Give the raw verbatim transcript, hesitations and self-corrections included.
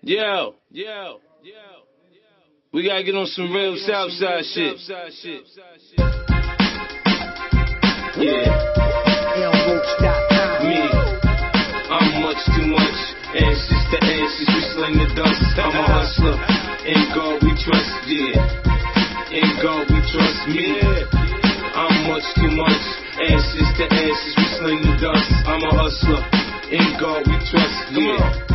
Yo, yo, yo. We gotta get on some real Southside shit. Yeah. Me, I'm much too much. Ashes to ashes, we sling the dust. I'm a hustler. In God we trust, yeah. In God we trust me. I'm much too much. Ashes to ashes, we sling the dust. I'm a hustler. In God we trust, yeah.